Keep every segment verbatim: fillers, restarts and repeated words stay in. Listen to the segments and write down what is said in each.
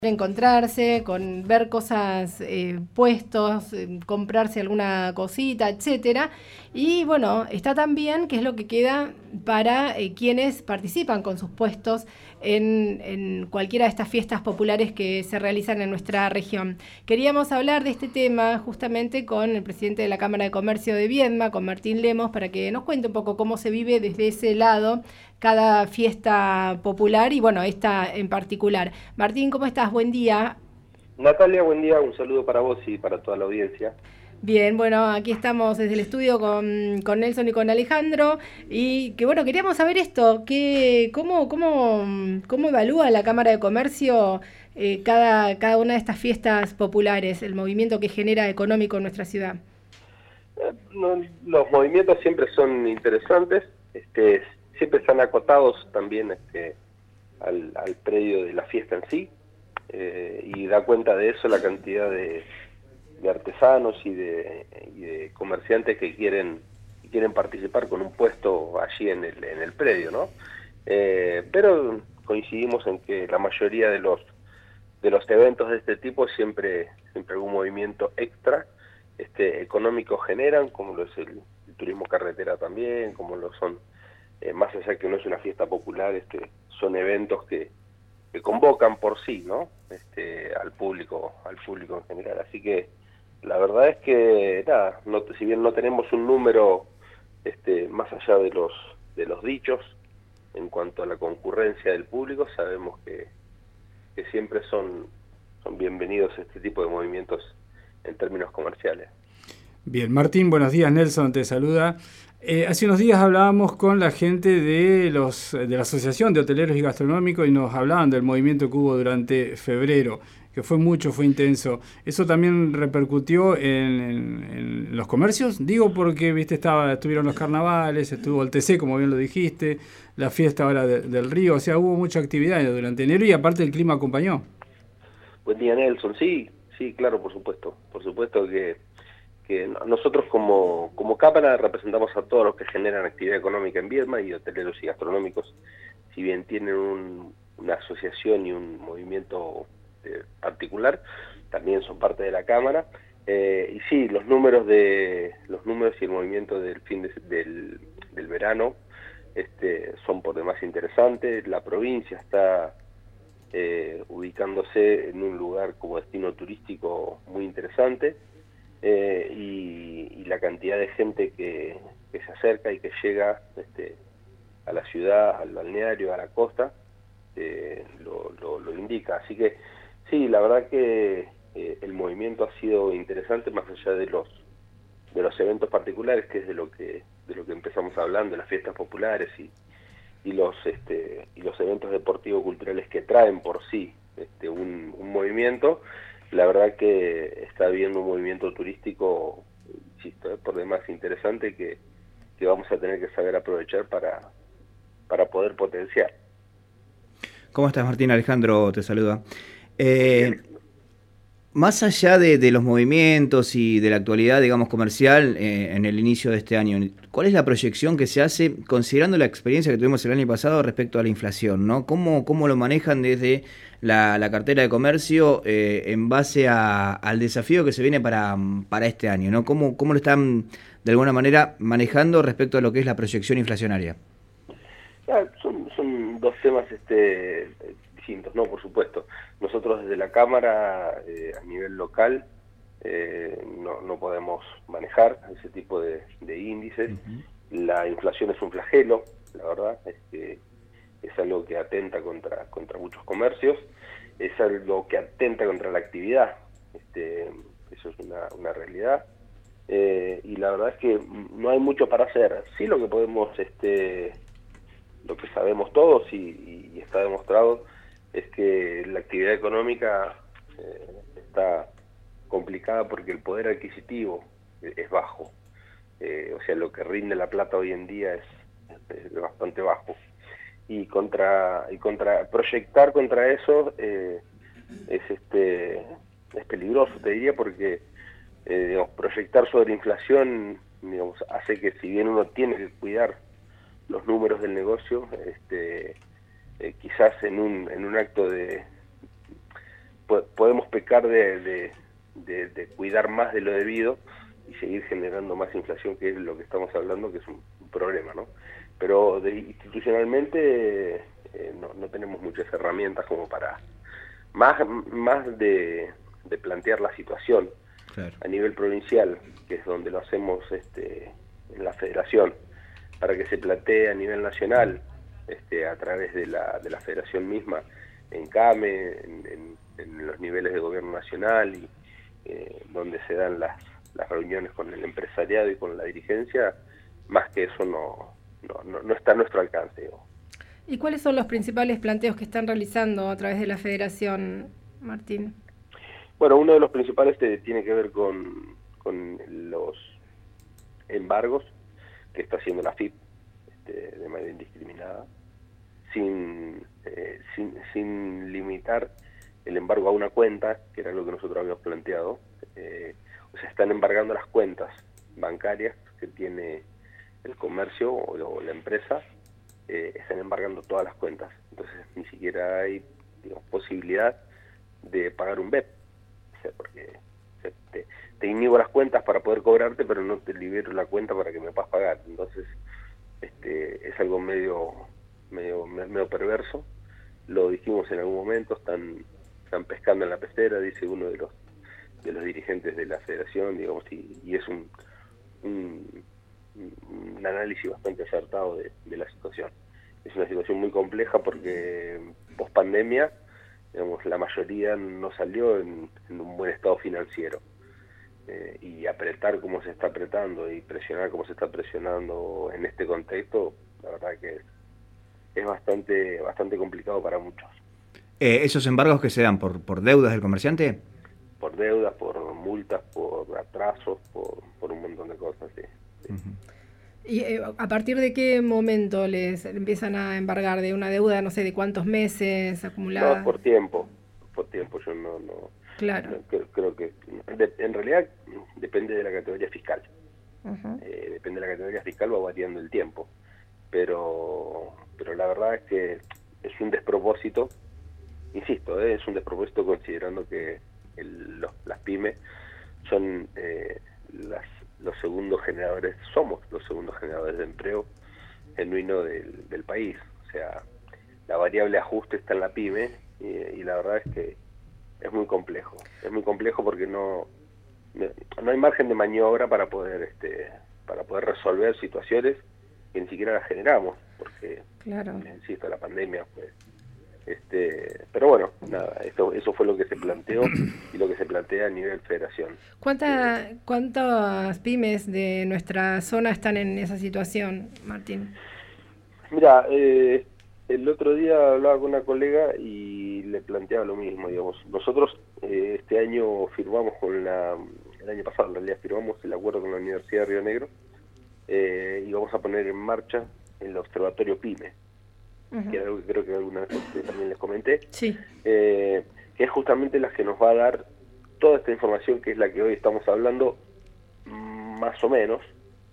encontrarse, con ver cosas, eh, puestos, eh, comprarse alguna cosita, etcétera. Y bueno, está también qué es lo que queda para eh, quienes participan con sus puestos en, en cualquiera de estas fiestas populares que se realizan en nuestra región. Queríamos hablar de este tema justamente con el presidente de la Cámara de Comercio de Viedma, con Martín Lemos, para que nos cuente un poco cómo se vive desde ese lado cada fiesta popular y bueno, esta en particular. Martín, ¿cómo estás? Buen día. Natalia, buen día, un saludo para vos y para toda la audiencia. Bien, bueno, aquí estamos desde el estudio con, con Nelson y con Alejandro y que bueno, queríamos saber esto, que, cómo, cómo, cómo evalúa la Cámara de Comercio eh, cada, cada una de estas fiestas populares, el movimiento que genera económico en nuestra ciudad. Eh, no, los movimientos siempre son interesantes, este, siempre están acotados también este, al, al predio de la fiesta en sí, eh, y da cuenta de eso la cantidad de, de artesanos y de, y de comerciantes que quieren, que quieren participar con un puesto allí en el, en el predio, ¿no? Eh, pero coincidimos en que la mayoría de los de los eventos de este tipo siempre siempre algún movimiento extra este económico generan, como lo es el, el turismo carretera también, como lo son, eh, más allá que no es una fiesta popular, este son eventos que, que convocan por sí, ¿no? Este al público, al público en general. Así que la verdad es que nada, no, si bien no tenemos un número este más allá de los de los dichos en cuanto a la concurrencia del público, sabemos que que siempre son, son bienvenidos este tipo de movimientos en términos comerciales. Bien, Martín, buenos días, Nelson te saluda. Eh, hace unos días hablábamos con la gente de, los, de la Asociación de Hoteleros y Gastronómicos y nos hablaban del movimiento que hubo durante febrero, que fue mucho, fue intenso. ¿Eso también repercutió en, en, en los comercios? Digo porque, viste, estaba, estuvieron los carnavales, estuvo el T C, como bien lo dijiste, la fiesta ahora de, del río, o sea, hubo mucha actividad durante enero y aparte el clima acompañó. Buen día, Nelson. Sí, sí, claro, por supuesto. Por supuesto que, que nosotros como, como Cámara representamos a todos los que generan actividad económica en Viedma, y hoteleros y gastronómicos, si bien tienen un, una asociación y un movimiento eh, particular, también son parte de la Cámara. Eh, y sí, los números de los números y el movimiento del fin de, del, del verano este, son por demás interesantes. La provincia está eh, ubicándose en un lugar como destino turístico muy interesante, eh, y, y la cantidad de gente que, que se acerca y que llega este, a la ciudad, al balneario, a la costa, eh, lo, lo, lo indica. Así que sí, la verdad que eh, el movimiento ha sido interesante, más allá de los de los eventos particulares, que es de lo que de lo que empezamos hablando, las fiestas populares y, y los este y los eventos deportivos culturales que traen por sí este un, un movimiento. La verdad que está habiendo un movimiento turístico, insisto, eh, por demás interesante, que, que vamos a tener que saber aprovechar para, para poder potenciar. ¿Cómo estás, Martín? Alejandro te saluda. Eh, Más allá de, de los movimientos y de la actualidad, digamos, comercial eh, en el inicio de este año, ¿cuál es la proyección que se hace considerando la experiencia que tuvimos el año pasado respecto a la inflación, ¿no? ¿Cómo, cómo lo manejan desde la, la cartera de comercio eh, en base a, al desafío que se viene para, para este año, ¿no? ¿Cómo, cómo lo están, de alguna manera, manejando respecto a lo que es la proyección inflacionaria? Ah, son, son dos temas este, distintos, ¿no? Por supuesto. Nosotros desde la Cámara, eh, a nivel local, eh, no, no podemos manejar ese tipo de, de índices. Uh-huh. La inflación es un flagelo, la verdad, es que es algo que atenta contra, contra muchos comercios, es algo que atenta contra la actividad, este, eso es una, una realidad. Eh, y la verdad es que no hay mucho para hacer. Sí, lo que podemos... este lo que sabemos todos y, y está demostrado es que la actividad económica eh, está complicada porque el poder adquisitivo es, es bajo, eh, o sea, lo que rinde la plata hoy en día es, es bastante bajo, y contra y contra proyectar contra eso eh, es este es peligroso, te diría, porque eh, digamos, proyectar sobre inflación, digamos, hace que, si bien uno tiene que cuidar los números del negocio, este, eh, quizás en un en un acto de po podemos pecar de, de, de, de cuidar más de lo debido y seguir generando más inflación, que es lo que estamos hablando, que es un, un problema, ¿no? Pero de, institucionalmente eh, no, no tenemos muchas herramientas como para, más, más de, de plantear la situación. Claro. A nivel provincial, que es donde lo hacemos este, en la federación, para que se plantee a nivel nacional, este, a través de la, de la federación misma, en CAME, en, en, en los niveles de gobierno nacional, y eh, donde se dan las, las reuniones con el empresariado y con la dirigencia, más que eso no, no, no, no está a nuestro alcance. ¿No? ¿Y cuáles son los principales planteos que están realizando a través de la federación, Martín? Bueno, uno de los principales te, tiene que ver con, con los embargos que está haciendo la F I P este, de manera indiscriminada, sin, eh, sin, sin limitar el embargo a una cuenta, que era lo que nosotros habíamos planteado. Eh, o sea, están embargando las cuentas bancarias que tiene el comercio o, o la empresa, eh, están embargando todas las cuentas. Entonces ni siquiera hay, digamos, posibilidad de pagar un B E P, o sea, porque o sea, te, te inhibo las cuentas para poder cobrarte, pero no te libero la cuenta para que me puedas pagar. Entonces este, es algo medio, medio, medio perverso. Lo dijimos en algún momento, están, están pescando en la pecera, dice uno de los de los dirigentes de la federación, digamos, y, y es un, un, un análisis bastante acertado de, de la situación. Es una situación muy compleja porque post pandemia, digamos, la mayoría no salió en, en un buen estado financiero. Eh, y apretar como se está apretando y presionar como se está presionando en este contexto, la verdad que es, es bastante, bastante complicado para muchos. Eh, ¿Esos embargos que se dan por, por deudas del comerciante? Por deudas, por multas, por atrasos, por, por un montón de cosas, sí. sí. Uh-huh. ¿Y eh, a partir de qué momento les empiezan a embargar de una deuda, no sé, de cuántos meses acumulada? No, por tiempo, por tiempo, yo no... no claro. No, creo, creo que, de, en realidad, depende de la categoría fiscal. Uh-huh. eh, depende de la categoría fiscal, va variando el tiempo. Pero, pero la verdad es que es un despropósito, insisto, eh, es un despropósito considerando que el, los, las pymes son eh, las, los segundos generadores, somos los segundos generadores de empleo genuino del, del país. O sea, la variable ajuste está en la pyme y, y la verdad es que es muy complejo. Es muy complejo porque no, no hay margen de maniobra para poder este para poder resolver situaciones que ni siquiera las generamos, porque, claro, insisto, la pandemia fue... Este, pero bueno, nada, eso, eso fue lo que se planteó y lo que se plantea a nivel federación. ¿Cuánta, ¿Cuántas pymes de nuestra zona están en esa situación, Martín? Mira, eh, el otro día hablaba con una colega y le planteaba lo mismo, digamos. Nosotros eh, este año firmamos con la, el año pasado en realidad firmamos el acuerdo con la Universidad de Río Negro eh, y vamos a poner en marcha el Observatorio PYME. Uh-huh. Que era algo que creo que alguna vez también les comenté, sí. eh, que es justamente la que nos va a dar toda esta información que es la que hoy estamos hablando, más o menos,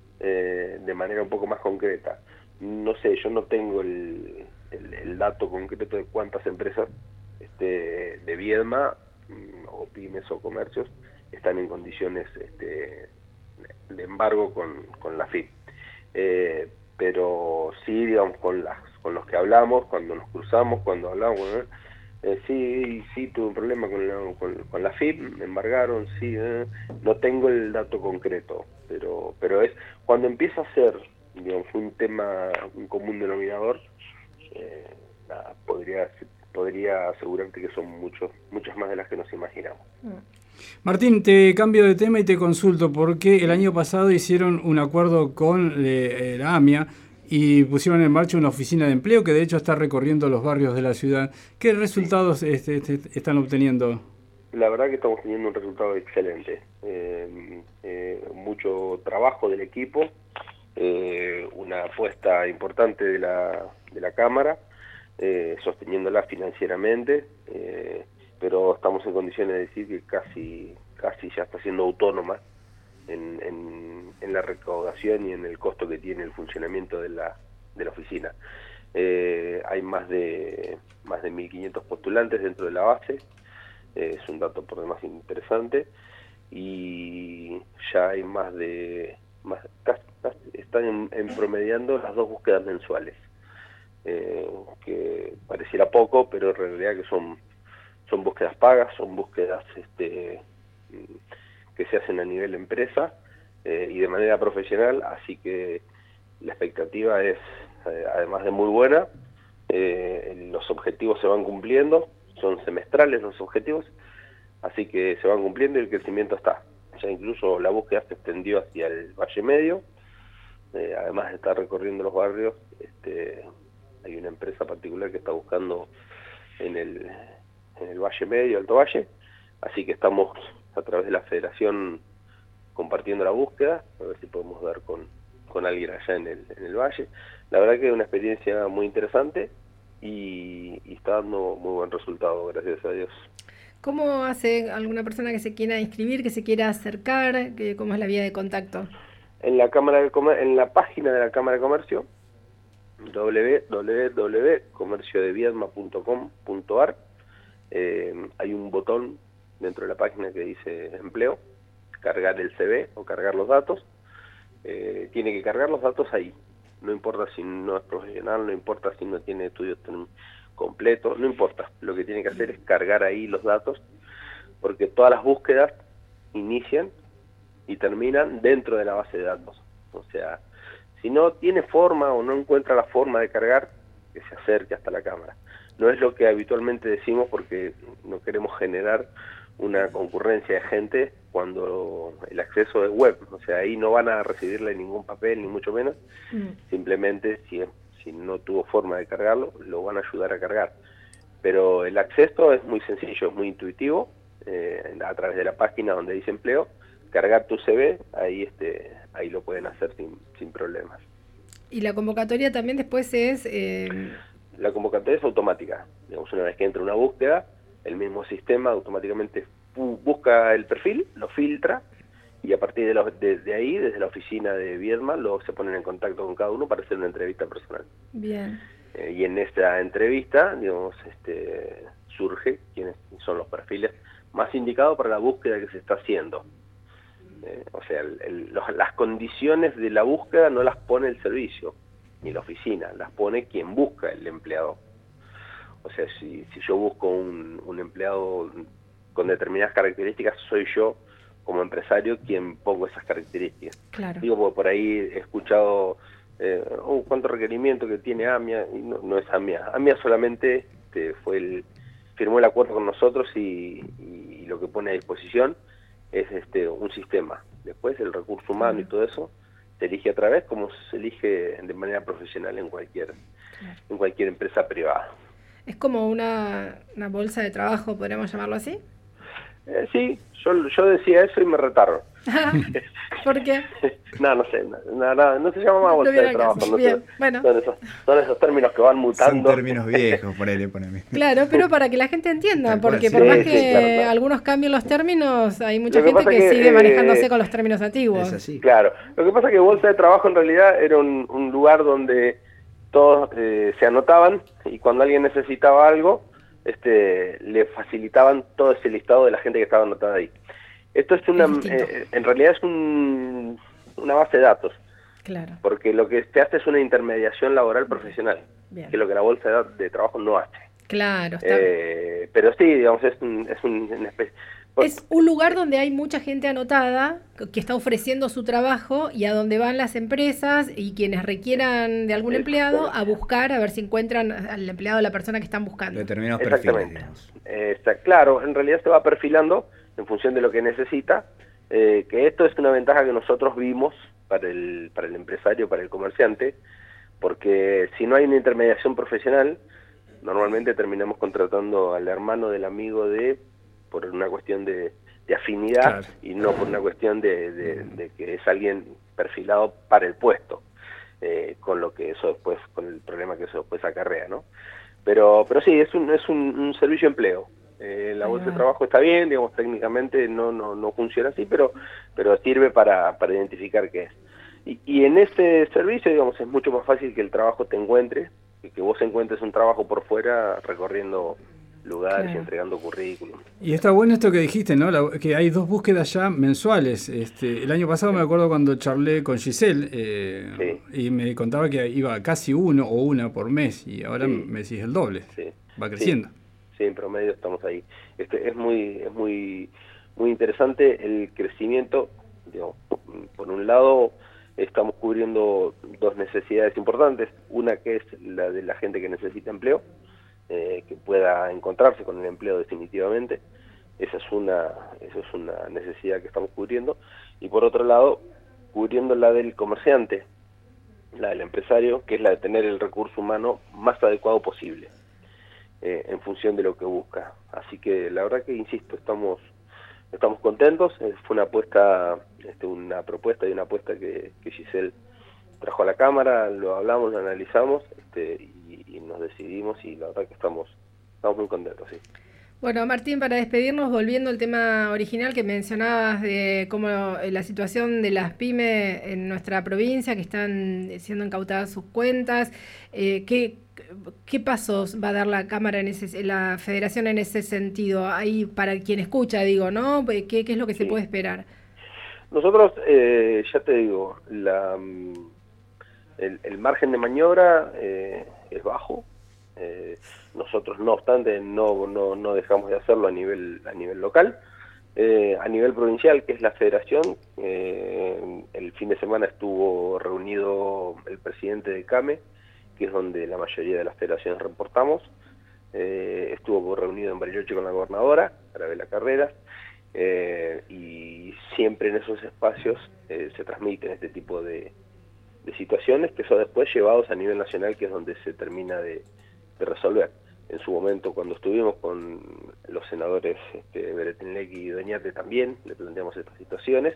eh, de manera un poco más concreta. No sé, yo no tengo el, el, el dato concreto de cuántas empresas este, de Viedma, o pymes o comercios, están en condiciones este, de embargo con, con la F I P. Eh, pero sí, digamos, con las con los que hablamos, cuando nos cruzamos, cuando hablamos, eh, sí, sí, tuve un problema con la, con, con la F I P, me embargaron, sí, eh, no tengo el dato concreto, pero pero es cuando empieza a ser, digamos, un tema, un común denominador, eh, nada, podría podría asegurarte que son muchos muchas más de las que nos imaginamos. Martín, te cambio de tema y te consulto, porque el año pasado hicieron un acuerdo con eh, la AMIA y pusieron en marcha una oficina de empleo que de hecho está recorriendo los barrios de la ciudad. ¿Qué resultados este, este, están obteniendo? La verdad que estamos teniendo un resultado excelente. Eh, eh, mucho trabajo del equipo, eh, una apuesta importante de la, de la Cámara, eh, sosteniéndola financieramente, eh, pero estamos en condiciones de decir que casi, casi ya está siendo autónoma En, en, en la recaudación y en el costo que tiene el funcionamiento de la, de la oficina. Eh, hay más de más de mil quinientos postulantes dentro de la base, eh, es un dato por demás interesante, y ya hay más de, más, casi, casi están en, en promediando las dos búsquedas mensuales, eh, que pareciera poco, pero en realidad que son, son búsquedas pagas, son búsquedas este, que se hacen a nivel empresa eh, y de manera profesional, así que la expectativa es, eh, además de muy buena, eh, los objetivos se van cumpliendo, son semestrales los objetivos, así que se van cumpliendo y el crecimiento está. Ya incluso la búsqueda se extendió hacia el Valle Medio, eh, además de estar recorriendo los barrios, este, hay una empresa particular que está buscando en el, en el Valle Medio, Alto Valle, así que estamos a través de la federación compartiendo la búsqueda, a ver si podemos dar con, con alguien allá en el, en el Valle. La verdad que es una experiencia muy interesante y, y está dando muy buen resultado, gracias a Dios. ¿Cómo hace alguna persona que se quiera inscribir, que se quiera acercar? Que, ¿Cómo es la vía de contacto? En la Cámara de Comer- en la página de la Cámara de Comercio, doble u doble u doble u punto comercio de viedma punto com punto ar, eh, hay un botón dentro de la página que dice empleo, cargar el C V o cargar los datos. Eh, tiene que cargar los datos ahí, no importa si no es profesional, no importa si no tiene estudios completos, no importa, lo que tiene que hacer es cargar ahí los datos, porque todas las búsquedas inician y terminan dentro de la base de datos. O sea, si no tiene forma o no encuentra la forma de cargar, que se acerque hasta la cámara. No es lo que habitualmente decimos porque no queremos generar una concurrencia de gente cuando el acceso es web, o sea, ahí no van a recibirle ningún papel, ni mucho menos, mm. simplemente si, si no tuvo forma de cargarlo, lo van a ayudar a cargar. Pero el acceso es muy sencillo, es muy intuitivo, eh, a través de la página donde dice empleo, cargar tu C V, ahí este ahí lo pueden hacer sin, sin problemas. ¿Y la convocatoria también después es...? Eh... La convocatoria es automática, digamos, una vez que entra una búsqueda, el mismo sistema automáticamente busca el perfil, lo filtra, y a partir de, los, de, de ahí, desde la oficina de Viedma, luego se ponen en contacto con cada uno para hacer una entrevista personal. Bien. Eh, y en esta entrevista, digamos, este, surge quiénes son los perfiles más indicados para la búsqueda que se está haciendo. Eh, o sea, el, el, los, las condiciones de la búsqueda no las pone el servicio, ni la oficina, las pone quien busca, el empleado. O sea, si, si yo busco un, un empleado con determinadas características, soy yo, como empresario, quien pongo esas características. Claro. Digo, porque por ahí he escuchado, eh, oh, cuánto requerimiento que tiene AMIA, y no, no es AMIA. AMIA solamente este, fue el, firmó el acuerdo con nosotros y, y, y lo que pone a disposición es este un sistema. Después el recurso humano y todo eso se elige a través como se elige de manera profesional en cualquier, claro. en cualquier empresa privada. ¿Es como una, una bolsa de trabajo, podríamos llamarlo así? Eh, sí, yo, yo decía eso y me retaron. ¿Por qué? no, no sé, no, no, no se llama más bolsa no de trabajo. No Bien, sé, bueno. son, esos, son esos términos que van mutando. Son términos viejos, por ahí le ponen. Claro, pero para que la gente entienda, Tal porque cual, por sí, más que sí, claro, claro. algunos cambien los términos, hay mucha Lo que gente que, que, sigue eh, manejándose con los términos antiguos. Es así. Claro, lo que pasa es que bolsa de trabajo en realidad era un, un lugar donde todos eh, se anotaban y cuando alguien necesitaba algo, este, le facilitaban todo ese listado de la gente que estaba anotada ahí. Esto es una, es eh, en realidad es un, una base de datos, claro. Porque lo que se hace es una intermediación laboral profesional, Bien. que es lo que la bolsa de, de trabajo no hace. Claro, está. Eh, pero sí, digamos, es un, es un, una especie... Es un lugar donde hay mucha gente anotada que está ofreciendo su trabajo y a donde van las empresas y quienes requieran de algún empleado a buscar a ver si encuentran al empleado o la persona que están buscando. Determinados perfiles, digamos. Eh, está, claro, en realidad se va perfilando en función de lo que necesita, eh, que esto es una ventaja que nosotros vimos para el, para el empresario, para el comerciante, porque si no hay una intermediación profesional, normalmente terminamos contratando al hermano del amigo de... por una cuestión de, de afinidad, claro. Y no por una cuestión de, de, de que es alguien perfilado para el puesto, eh, con lo que eso después, con el problema que eso después acarrea, ¿no? Pero, pero sí, es un, es un, un servicio de empleo. Eh, la bolsa de trabajo está bien, digamos, técnicamente no, no, no funciona así, pero, pero sirve para, para identificar qué es. Y, y en este servicio, digamos, es mucho más fácil que el trabajo te encuentre, y que vos encuentres un trabajo por fuera recorriendo lugares, Claro. entregando currículum. Y está bueno esto que dijiste, ¿no? La- que hay dos búsquedas ya mensuales. Este, el año pasado me acuerdo cuando charlé con Giselle eh, Sí. y me contaba que iba casi uno o una por mes y ahora Sí. me decís el doble. Sí. Va creciendo. Sí, sí, en promedio estamos ahí. Este, es muy es muy muy interesante el crecimiento. Digamos, por un lado, estamos cubriendo dos necesidades importantes. Una que es la de la gente que necesita empleo, eh, que pueda encontrarse con el empleo definitivamente. Esa es una esa es una necesidad que estamos cubriendo. Y por otro lado, cubriendo la del comerciante, la del empresario, que es la de tener el recurso humano más adecuado posible, eh, en función de lo que busca. Así que la verdad que, insisto, estamos estamos contentos. Eh, fue una apuesta, este, una propuesta y una apuesta que, que Giselle trajo a la Cámara, lo hablamos, lo analizamos, este, y, y nos decidimos, y la verdad que estamos, estamos muy contentos, sí. Bueno, Martín, para despedirnos, volviendo al tema original que mencionabas de cómo eh, la situación de las pymes en nuestra provincia, que están siendo incautadas sus cuentas, eh, ¿qué, ¿qué pasos va a dar la Cámara, en ese, la Federación en ese sentido? Ahí, para quien escucha, digo, ¿no? ¿Qué, qué es lo que se Sí. puede esperar? Nosotros, eh, ya te digo, la, el, el margen de maniobra eh, es bajo. Eh, nosotros, no obstante, no, no, no dejamos de hacerlo a nivel a nivel local. Eh, a nivel provincial, que es la federación, eh, el fin de semana estuvo reunido el presidente de CAME, que es donde la mayoría de las federaciones reportamos. Eh, estuvo reunido en Bariloche con la gobernadora, Arabela Carreras, eh, y siempre en esos espacios eh, se transmiten este tipo de, de situaciones, que son después llevados a nivel nacional, que es donde se termina de de resolver. En su momento, cuando estuvimos con los senadores este, Beretinlecki y Doñate, también le planteamos estas situaciones,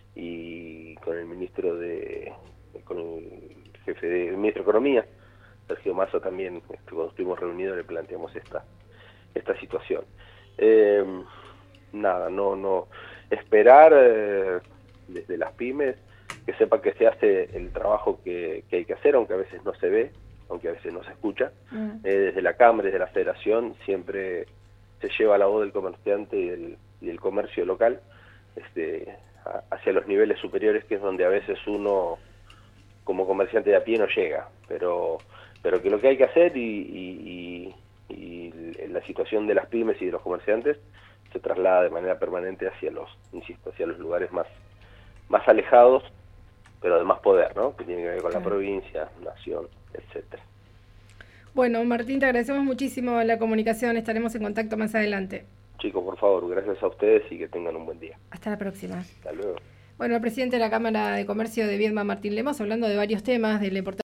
y con el ministro de con el jefe de el ministro de Economía, Sergio Massa, también, este, cuando estuvimos reunidos, le planteamos esta esta situación. Eh, nada, no no esperar eh, desde las pymes que sepa que se hace el trabajo que, que hay que hacer, aunque a veces no se ve, aunque a veces no se escucha. Mm. Eh, desde la Cámara, desde la Federación, siempre se lleva la voz del comerciante y del, y del comercio local este, a, hacia los niveles superiores, que es donde a veces uno, como comerciante de a pie, no llega. Pero, pero que lo que hay que hacer, y, y, y, y la situación de las pymes y de los comerciantes, se traslada de manera permanente hacia los, insisto, hacia los lugares más, más alejados, pero de más poder, ¿no? Que tiene que ver con la provincia, nación, etcétera. Bueno, Martín, te agradecemos muchísimo la comunicación. Estaremos en contacto más adelante. Chicos, por favor, gracias a ustedes y que tengan un buen día. Hasta la próxima. Hasta luego. Bueno, el presidente de la Cámara de Comercio de Viedma, Martín Lemos, hablando de varios temas de la importancia